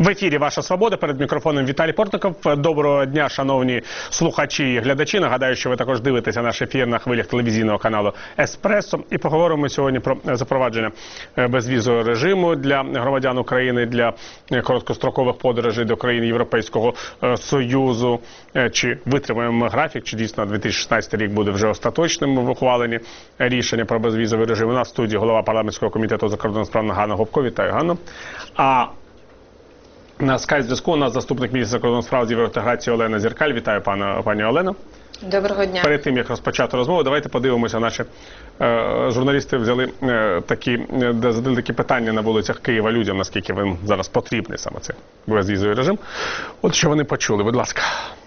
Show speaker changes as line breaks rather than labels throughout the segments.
В ефірі «Ваша свобода», перед мікрофоном Віталій Портников. Доброго дня, шановні слухачі і глядачі. Нагадаю, що ви також дивитеся наш ефір на хвилях телевізійного каналу «Еспресо». І поговоримо сьогодні про запровадження безвізового режиму для громадян України, для короткострокових подорожей до країн Європейського Союзу. Чи витримаємо графік, чи дійсно 2016 рік буде вже остаточним в ухваленні рішення про безвізовий режим. У нас в студії голова парламентського комітету закордонних справ Ганна Гопко. Вітаю, Ганно. А на скайп-зв'язку у нас заступник міністра закордонних справ з євроінтеграції Олена Зеркаль. Вітаю, пані Олено.
Доброго дня.
Перед тим, як розпочати розмову, давайте подивимося. Наші журналісти взяли задали такі питання на вулицях Києва людям, наскільки їм зараз потрібний саме цей безвізовий режим. От що вони почули, будь ласка.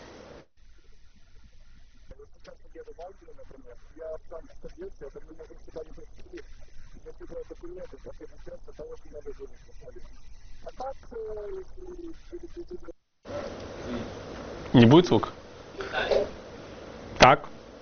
Не буде звук? Так.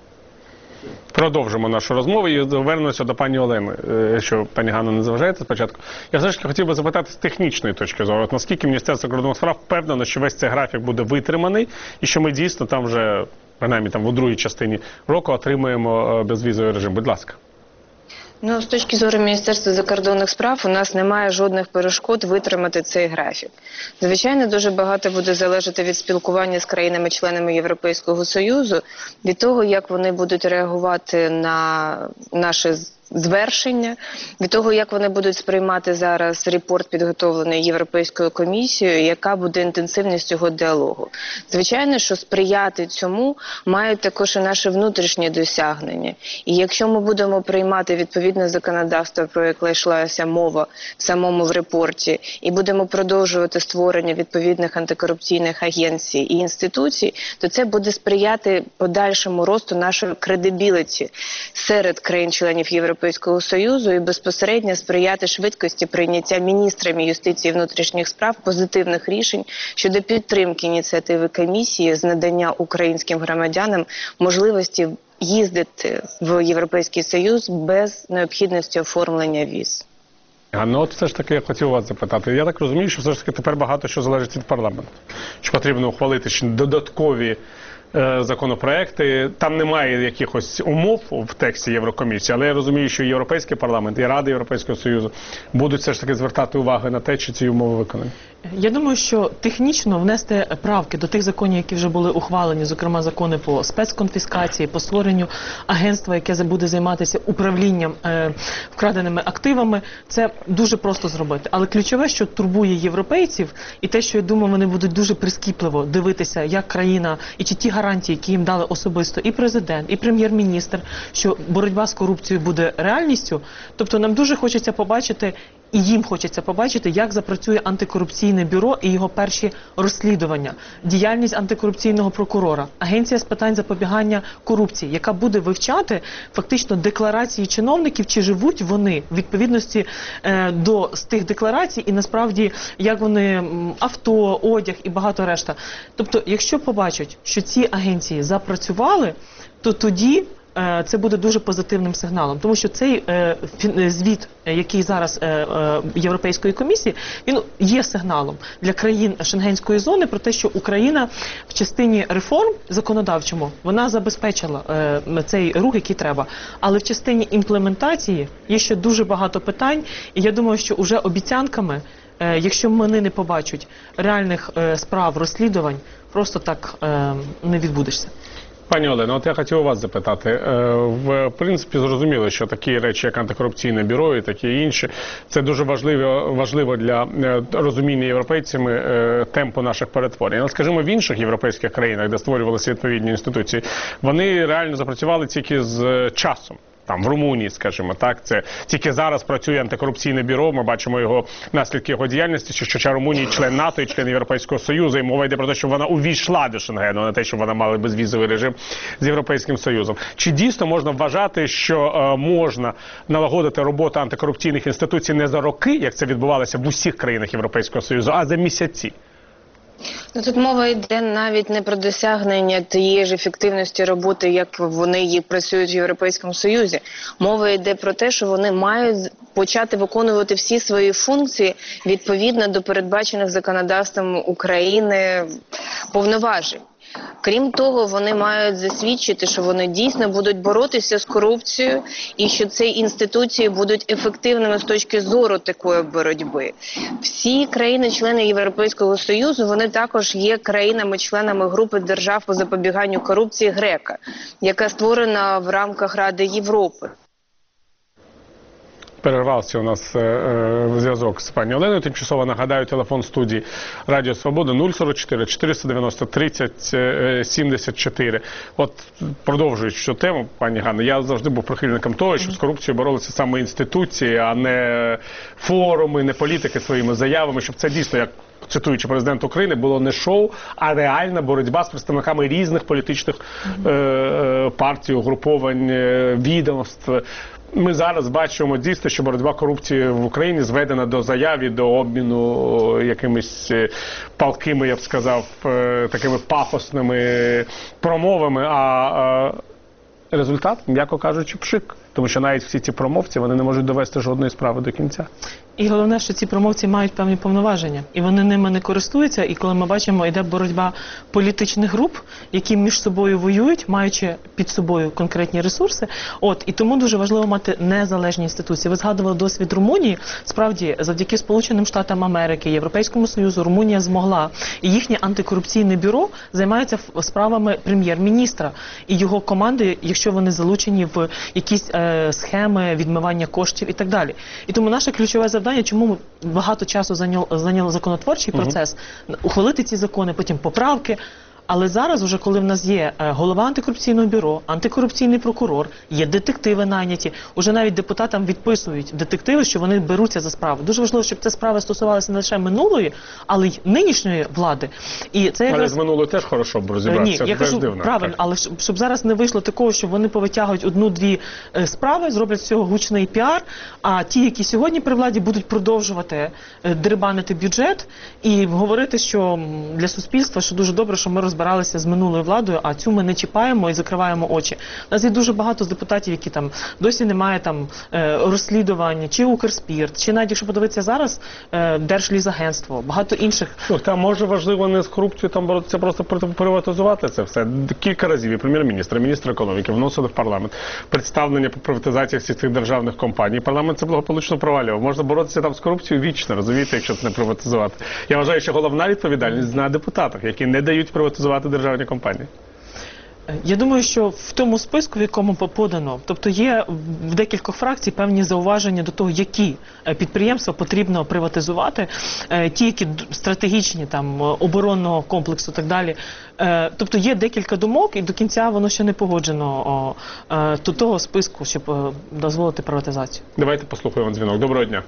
Продовжимо нашу розмову і повернемося до пані Олени, якщо пані Ганна не заважаєте спочатку. Я все ж таки хотів би запитати з технічної точки зору, наскільки Міністерство закордонних справ впевнено, що весь цей графік буде витриманий і що ми дійсно там вже, принаймні там у другій частині року, отримаємо безвізовий режим. Будь ласка.
Ну, з точки зору Міністерства закордонних справ, у нас немає жодних перешкод витримати цей графік. Звичайно, дуже багато буде залежати від спілкування з країнами-членами Європейського Союзу, від того, як вони будуть реагувати на наше звершення, від того, як вони будуть сприймати зараз репорт, підготовлений Європейською комісією, яка буде інтенсивність цього діалогу. Звичайно, що сприяти цьому мають також і наші внутрішні досягнення. І якщо ми будемо приймати відповідне законодавство, про яке йшлася мова в самому репорті, і будемо продовжувати створення відповідних антикорупційних агенцій і інституцій, то це буде сприяти подальшому росту нашої кредибіліті серед країн-членів Європейського Союзу і безпосередньо сприяти швидкості прийняття міністрами юстиції і внутрішніх справ позитивних рішень щодо підтримки ініціативи комісії з надання українським громадянам можливості їздити в Європейський Союз без необхідності оформлення віз.
Ну от все ж таки я хотів вас запитати. Я так розумію, що все ж таки тепер багато що залежить від парламенту. Що потрібно ухвалити додаткові законопроекти. Там немає якихось умов в тексті Єврокомісії, але я розумію, що Європейський парламент і Рада Європейського Союзу будуть все ж таки звертати увагу на те, чи ці умови виконані.
Я думаю, що технічно внести правки до тих законів, які вже були ухвалені, зокрема закони по спецконфіскації, по створенню агентства, яке буде займатися управлінням вкраденими активами, це дуже просто зробити. Але ключове, що турбує європейців, і те, що, я думаю, вони будуть дуже прискіпливо дивитися, як країна, і чи ті гарантії, які їм дали особисто і президент, і прем'єр-міністр, що боротьба з корупцією буде реальністю. Тобто нам дуже хочеться побачити, і їм хочеться побачити, як запрацює антикорупційне бюро і його перші розслідування, діяльність антикорупційного прокурора, агенція з питань запобігання корупції, яка буде вивчати фактично декларації чиновників, чи живуть вони в відповідності до тих декларацій і насправді як вони авто, одяг і багато решта. Тобто, якщо побачать, що ці агенції запрацювали, то тоді це буде дуже позитивним сигналом, тому що цей звіт, який зараз Європейської комісії, він є сигналом для країн Шенгенської зони про те, що Україна в частині реформ законодавчому, вона забезпечила цей рух, який треба. Але в частині імплементації є ще дуже багато питань, і я думаю, що уже обіцянками, якщо вони не побачать реальних справ, розслідувань, просто так не відбудешся.
Пані Олено, от я хотів у вас запитати. В принципі, зрозуміло, що такі речі, як антикорупційне бюро і такі інші, це дуже важливо для розуміння європейцями темпу наших перетворень. Але, скажімо, в інших європейських країнах, де створювалися відповідні інституції, вони реально запрацювали тільки з часом. Там в Румунії, скажімо так, це тільки зараз працює антикорупційне бюро, ми бачимо його наслідки його діяльності, що Румунія член НАТО і член Європейського Союзу, і мова йде про те, що вона увійшла до Шенгену, а не те, що вона мала безвізовий режим з Європейським Союзом. Чи дійсно можна вважати, що можна налагодити роботу антикорупційних інституцій не за роки, як це відбувалося в усіх країнах Європейського Союзу, а за місяці?
Ну, тут мова йде навіть не про досягнення тієї ж ефективності роботи, як вони її працюють в Європейському Союзі. Мова йде про те, що вони мають почати виконувати всі свої функції відповідно до передбачених законодавством України повноважень. Крім того, вони мають засвідчити, що вони дійсно будуть боротися з корупцією і що ці інституції будуть ефективними з точки зору такої боротьби. Всі країни-члени Європейського Союзу, вони також є країнами-членами групи держав по запобіганню корупції ГРЕКО, яка створена в рамках Ради Європи.
Перервався у нас зв'язок з пані Оленою. Тимчасово нагадаю, телефон студії Радіо Свобода 044 490 30 74. От, продовжуючи цю тему, пані Ганно, я завжди був прихильником того, щоб з корупцією боролися саме інституції, а не форуми, не політики своїми заявами, щоб це дійсно, як цитуючи президента України, було не шоу, а реальна боротьба з представниками різних політичних партій, угруповань, відомств. Ми зараз бачимо дійсно, що боротьба корупції в Україні зведена до заяв і до обміну якимись палкими, я б сказав, такими пафосними промовами, а результат, м'яко кажучи, пшик. Тому що навіть всі ці промовці, вони не можуть довести жодної справи до кінця.
І головне, що ці промовці мають певні повноваження, і вони ними не користуються, і коли ми бачимо, йде боротьба політичних груп, які між собою воюють, маючи під собою конкретні ресурси, і тому дуже важливо мати незалежні інституції. Ви згадували досвід Румунії, справді, завдяки Сполученим Штатам Америки, Європейському Союзу, Румунія змогла, і їхнє антикорупційне бюро займається справами прем'єр-міністра і його команди, якщо вони залучені в якісь схеми відмивання коштів і так далі. І тому наше ключове завдання, чому багато часу зайняв законотворчий процес, ухвалити ці закони, потім поправки. Але зараз, уже коли в нас є голова антикорупційного бюро, антикорупційний прокурор, є детективи найняті, уже навіть депутатам відписують детективи, що вони беруться за справу. Дуже важливо, щоб ця справа стосувалася не лише минулої, але й нинішньої влади. І це якраз...
Але з минулої теж хорошо б розібратися.
Ні, я кажу, дивно, правильно, але щоб зараз не вийшло такого, що вони повитягують одну-дві справи, зроблять з цього гучний піар, а ті, які сьогодні при владі, будуть продовжувати дерибанити бюджет і говорити, що для суспільства, що дуже добре, що ми розбиралися з минулою владою, а цю ми не чіпаємо і закриваємо очі. У нас є дуже багато з депутатів, які там досі немає розслідувань, чи Укрспірт, чи навіть, якщо подивитися зараз, Держлізагентство, багато інших.
Там може важливо не з корупцією, там боротися, просто приватизувати це все. Кілька разів і прем'єр-міністр, і міністр економіки вносили в парламент представлення по приватизації всіх цих державних компаній. Парламент це благополучно провалював. Можна боротися там з корупцією вічно, розумієте, якщо це не приватизувати. Я вважаю, що головна відповідальність на депутатах, які не дають приватизувати державні компанії.
Я думаю, що в тому списку, в якому подано, тобто є в декількох фракцій певні зауваження до того, які підприємства потрібно приватизувати, ті, які стратегічні, там, оборонного комплексу і так далі. Тобто є декілька думок, і до кінця воно ще не погоджено до того списку, щоб дозволити приватизацію.
Давайте послухаємо дзвінок. Доброго дня.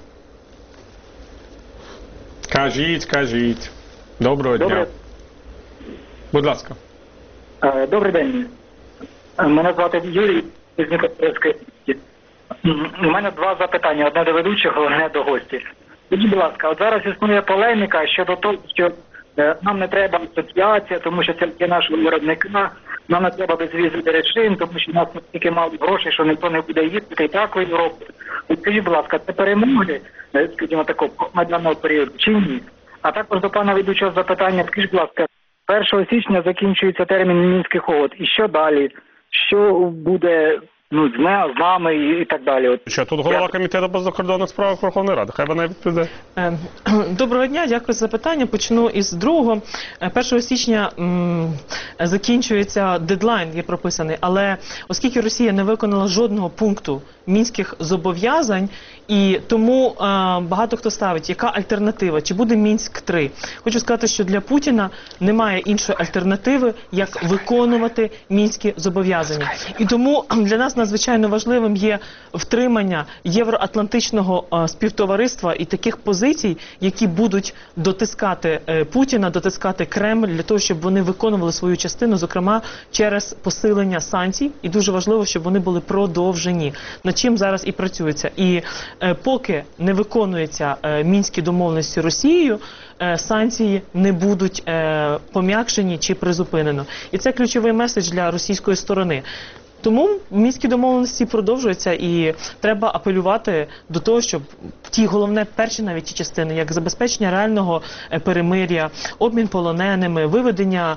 Кажіть. Доброго дня. Будь ласка.
Добрий день. Мене звати Юрій із Дніпропетровської області. У мене два запитання. Одне до ведучого, одне до гості. Скажіть, будь ласка, от зараз існує полеміка щодо того, що нам не треба асоціація, тому що це є нашого виробника, нам не треба безвізовий режим, тому що у нас настільки мало грошей, що ніхто не буде їздити і так в Європу. От скажіть, будь ласка, це перемоги, скажімо, такого майданного періоду чи ні? А також до пана ведучого запитання, скажіть, будь ласка, 1 січня закінчується термін Мінських угод. І що далі? Що буде з нами і так далі?
Що, тут голова комітету по закордонних справах Верховної Ради. Хай вона відповідає.
Доброго дня, дякую за запитання. Почну із другого. 1 січня закінчується дедлайн, є прописаний, але оскільки Росія не виконала жодного пункту мінських зобов'язань, і тому багато хто ставить, яка альтернатива, чи буде Мінськ-3. Хочу сказати, що для Путіна немає іншої альтернативи, як виконувати мінські зобов'язання. І тому для нас надзвичайно важливим є втримання євроатлантичного співтовариства і таких позицій, які будуть дотискати Путіна, дотискати Кремль, для того, щоб вони виконували свою частину, зокрема через посилення санкцій. І дуже важливо, щоб вони були продовжені. На над чим зараз і працюється. І поки не виконуються мінські домовленості Росією, санкції не будуть пом'якшені чи призупинено. І це ключовий меседж для російської сторони. Тому мінські домовленості продовжуються, і треба апелювати до того, щоб ті головне перші навіть ті частини, як забезпечення реального перемир'я, обмін полоненими, виведення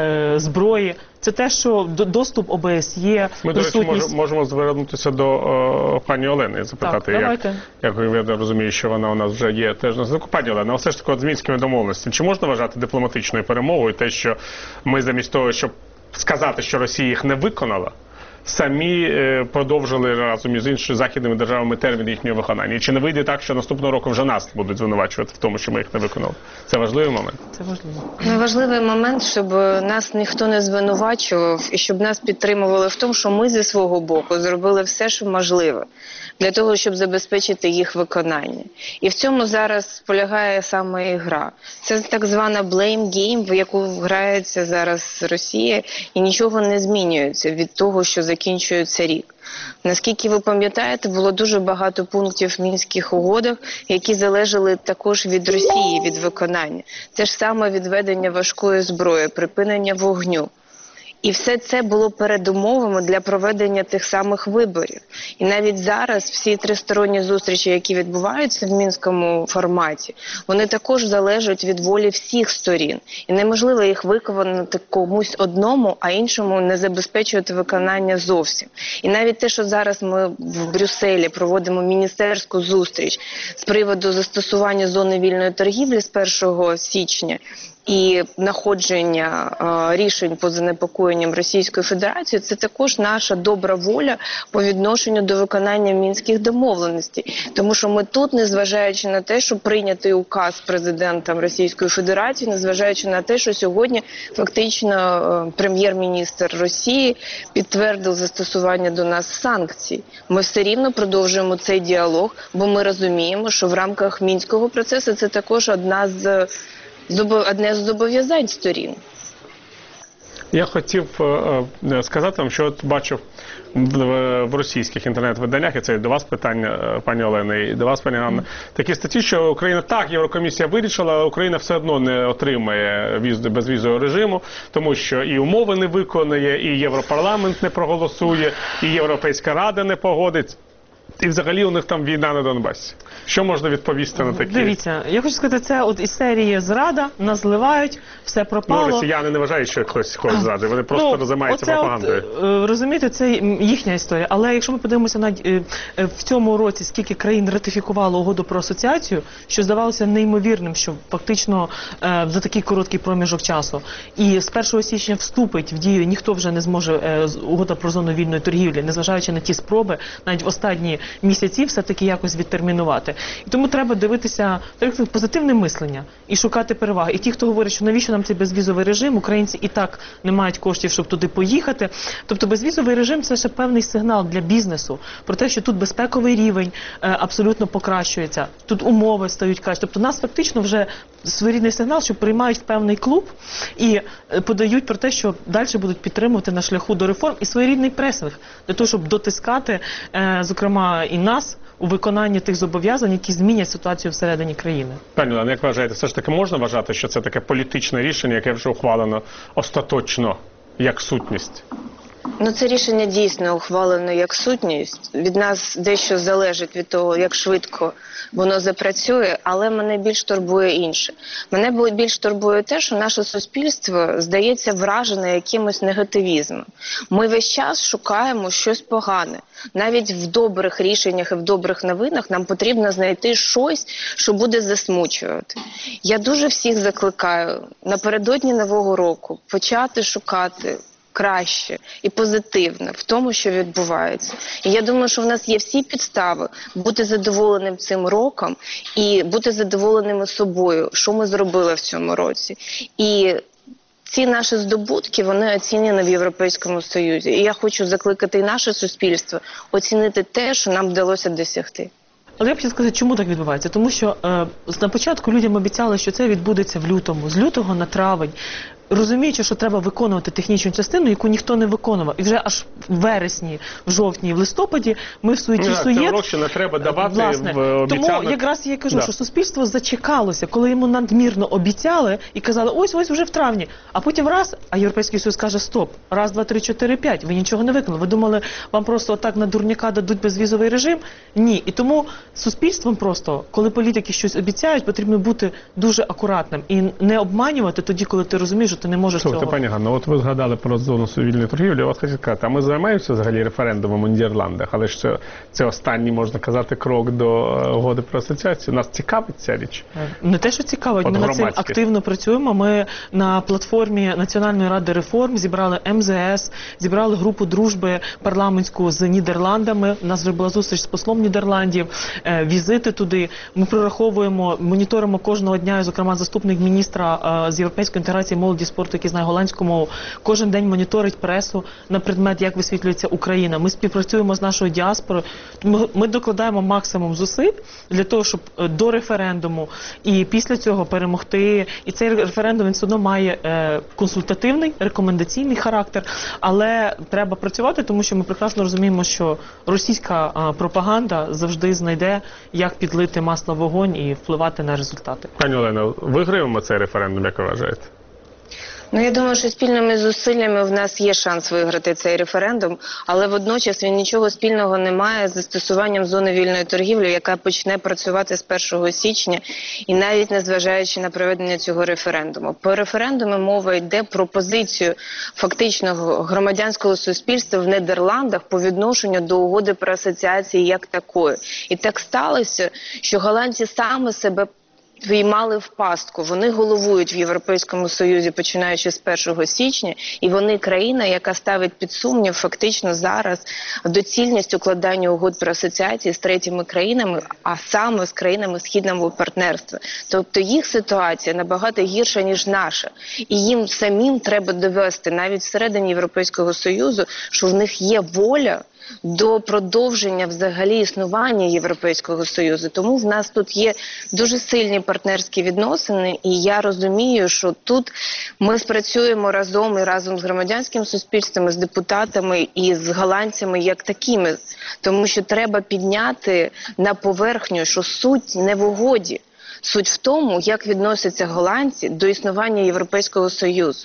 зброї, це те, що доступ ОБСЄ,
ми,
присутність...
до речі, можемо звернутися до пані Олени і запитати, як я розумію, що вона у нас вже є теж на зв'язку. Пані Олена, все ж таки з мінськими домовленостями, чи можна вважати дипломатичною перемогою те, що ми замість того, щоб сказати, що Росія їх не виконала, самі продовжили разом із іншими західними державами термін їхнього виконання? І чи не вийде так, що наступного року вже нас будуть звинувачувати в тому, що ми їх не виконали? Це важливий момент?
Це важливо.
Важливий момент, щоб нас ніхто не звинувачував і щоб нас підтримували в тому, що ми зі свого боку зробили все, що можливе для того, щоб забезпечити їх виконання. І в цьому зараз полягає саме і гра. Це так звана blame game, в яку грається зараз Росія, і нічого не змінюється від того, що закінчується рік. Наскільки ви пам'ятаєте, було дуже багато пунктів в Мінських угодах, які залежали також від Росії, від виконання. Те ж саме відведення важкої зброї, припинення вогню. І все це було передумовами для проведення тих самих виборів. І навіть зараз всі тристоронні зустрічі, які відбуваються в мінському форматі, вони також залежать від волі всіх сторін. І неможливо їх виконати комусь одному, а іншому не забезпечувати виконання зовсім. І навіть те, що зараз ми в Брюсселі проводимо міністерську зустріч з приводу застосування зони вільної торгівлі з 1 січня, і находження рішень по занепокоєнням Російської Федерації, це також наша добра воля по відношенню до виконання мінських домовленостей. Тому що ми тут, незважаючи на те, що прийнятий указ президентом Російської Федерації, незважаючи на те, що сьогодні фактично прем'єр-міністр Росії підтвердив застосування до нас санкцій. Ми все рівно продовжуємо цей діалог, бо ми розуміємо, що в рамках мінського процесу це також одне з зобов'язань сторін.
Я хотів сказати вам, що от бачив в російських інтернет-виданнях, і це до вас питання, пані Олена, і до вас, пані Ганна, такі статті, що Україна, так, Єврокомісія вирішила, але Україна все одно не отримає безвізового режиму, тому що і умови не виконує, і Європарламент не проголосує, і Європейська Рада не погодить. І взагалі у них там війна на Донбасі. Що можна відповісти на такі?
Дивіться, я хочу сказати, це от із серії зрада, нас зливають, все пропало.
Ну, росіяни не вважають, що хтось зраджує, вони просто займаються пропагандою.
Розумієте, це їхня історія. Але якщо ми подивимося в цьому році, скільки країн ратифікувало угоду про асоціацію, що здавалося неймовірним, що фактично за такий короткий проміжок часу. І з 1 січня вступить в дію, ніхто вже не зможе угода про зону вільної торгівлі, незважаючи на ті спроби, навіть в останні місяці все-таки якось відтермінувати. І тому треба дивитися позитивне мислення і шукати переваги. І ті, хто говорить, що навіщо нам цей безвізовий режим, українці і так не мають коштів, щоб туди поїхати. Тобто безвізовий режим – це ще певний сигнал для бізнесу про те, що тут безпековий рівень абсолютно покращується, тут умови стають краще. Тобто нас фактично вже своєрідний сигнал, що приймають в певний клуб і подають про те, що далі будуть підтримувати на шляху до реформ, і своєрідний пресинг для того, щоб дотискати, зокрема, і нас у виконанні тих зобов'язань, які змінять ситуацію всередині країни.
Пані Олена, як вважаєте, все ж таки можна вважати, що це таке політичне рішення, яке вже ухвалено остаточно, як сутність?
Ну, це рішення дійсно ухвалено як сутність. Від нас дещо залежить від того, як швидко воно запрацює, але мене більш турбує інше. Мене більш турбує те, що наше суспільство здається вражене якимось негативізмом. Ми весь час шукаємо щось погане. Навіть в добрих рішеннях і в добрих новинах нам потрібно знайти щось, що буде засмучувати. Я дуже всіх закликаю напередодні Нового року почати шукати краще і позитивне в тому, що відбувається. І я думаю, що в нас є всі підстави бути задоволеним цим роком і бути задоволеними собою, що ми зробили в цьому році. І ці наші здобутки, вони оцінені в Європейському Союзі. І я хочу закликати і наше суспільство оцінити те, що нам вдалося досягти.
Але я б хотіла сказати, чому так відбувається? Тому що на початку людям обіцяли, що це відбудеться в лютому, з лютого на травень. розуміючи, що треба виконувати технічну частину, яку ніхто не виконував. І вже аж в вересні, в жовтні, в листопаді ми в суєті-суєт...
Це не треба давати
власне,
в обіцянок.
Тому якраз я кажу, що суспільство зачекалося, коли йому надмірно обіцяли і казали, ось вже в травні. А потім раз, а Європейський Союз каже, стоп, раз, два, три, чотири, п'ять, ви нічого не виконали. Ви думали, вам просто отак на дурняка дадуть безвізовий режим? Ні. І тому суспільством просто, коли політики щось обіцяють, потрібно бути дуже акуратним і не обманювати тоді, коли ти розумієш, що ти не можеш цього.
Пані Ганно, от ви згадали про зону вільної торгівлі, я вас хочу сказати, а ми займаємося взагалі референдумом у Нідерландах, але ж це останній, можна казати, крок до угоди про асоціацію. Нас цікавить ця річ?
Не те, що цікавить, ми над цим активно працюємо. Ми на платформі Національної ради реформ зібрали МЗС, зібрали групу дружби парламентську з Нідерландами. У нас вже була зустріч з послом Нідерландів, візити туди. Ми прораховуємо, моніторимо кожного дня, і, зокрема, заступник міністра з європейської інтеграції молоді спорту, який знає голландську мову, кожен день моніторить пресу на предмет, як висвітлюється Україна. Ми співпрацюємо з нашою діаспорою. Ми докладаємо максимум зусиль для того, щоб до референдуму і після цього перемогти. І цей референдум, він все одно має консультативний, рекомендаційний характер, але треба працювати, тому що ми прекрасно розуміємо, що російська пропаганда завжди знайде, як підлити масло в вогонь і впливати на результати.
Пані Олено, виграємо цей референдум, як ви вважаєте?
Ну, я думаю, що спільними зусиллями в нас є шанс виграти цей референдум, але водночас він нічого спільного не має з застосуванням зони вільної торгівлі, яка почне працювати з 1 січня, і навіть незважаючи на проведення цього референдуму. По референдуму мова йде про позицію фактичного громадянського суспільства в Нідерландах по відношенню до угоди про асоціацію як такої. І так сталося, що голландці саме себе віймали в пастку. Вони головують в Європейському Союзі, починаючи з 1 січня, і вони країна, яка ставить під сумнів фактично зараз доцільність укладання угод про асоціації з третіми країнами, а саме з країнами Східного партнерства. Тобто їх ситуація набагато гірша, ніж наша. І їм самим треба довести, навіть всередині Європейського Союзу, що в них є воля до продовження взагалі існування Європейського Союзу. Тому в нас тут є дуже сильні партнерські відносини, і я розумію, що тут ми спрацюємо разом з громадянським суспільством, з депутатами і з голландцями як такими, тому що треба підняти на поверхню, що суть не в угоді. Суть в тому, як відносяться голландці до існування Європейського Союзу.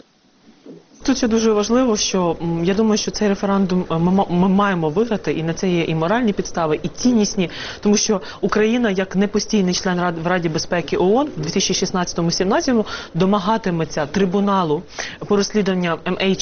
Тут ще дуже важливо, що я думаю, що цей референдум ми маємо виграти, і на це є і моральні підстави, і ціннісні, тому що Україна, як непостійний член в Раді безпеки ООН в 2016-2017 домагатиметься трибуналу по розслідуванню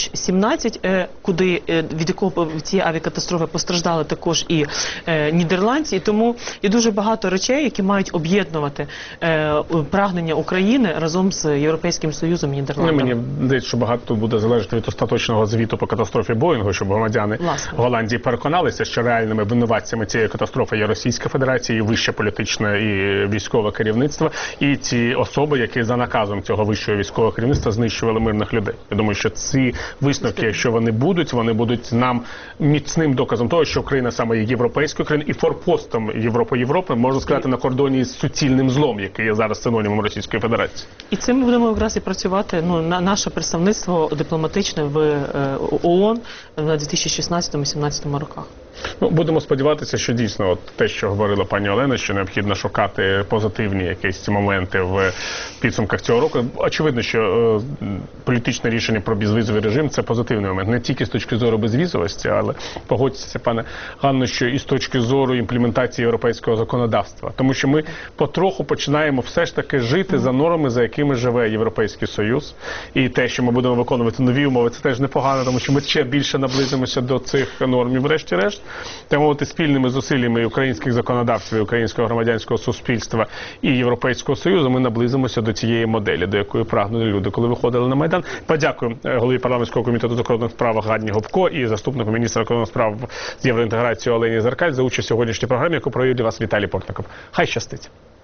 MH17, від якого в цій авіакатастрофі постраждали також і нідерландці. І тому є дуже багато речей, які мають об'єднувати прагнення України разом з Європейським Союзом і Нідерландами.
Мені здається, що багато тут буде залежати від остаточного звіту по катастрофі Боїнгу, щоб громадяни Голландії переконалися, що реальними винуватцями цієї катастрофи є Російська Федерація, і вище політичне і військове керівництво, і ці особи, які за наказом цього вищого військового керівництва знищували мирних людей. Я думаю, що ці висновки, якщо вони будуть нам міцним доказом того, що Україна саме є європейською країною і форпостом Європи, можна сказати, на кордоні з суцільним злом, який є зараз синонімом Російської Федерації.
І цим ми будемо якраз і працювати, наше представництво дипломатичне в ООН на 2016-2017 роках.
Будемо сподіватися, що дійсно те, що говорила пані Олена, що необхідно шукати позитивні якісь моменти в підсумках цього року. Очевидно, що політичне рішення про безвізовий режим – це позитивний момент. Не тільки з точки зору безвізовості, але погодьтеся, пане Ганно, що і з точки зору імплементації європейського законодавства. Тому що ми потроху починаємо все ж таки жити за нормами, за якими живе Європейський Союз. І те, що ми будемо виконувати нові умови, це теж непогано, тому що ми ще більше наблизимося до цих норм і врешті-решт. Так мовити, спільними зусиллями і українських законодавців, і українського громадянського суспільства і Європейського Союзу ми наблизимося до цієї моделі, до якої прагнули люди, коли виходили на Майдан. Подякую голові парламентського комітету закордонних справ Ганні Гопко і заступнику міністра закордонних справ з євроінтеграції Олені Зеркаль за участь у сьогоднішній програмі, яку провів для вас Віталій Портников. Хай щастить!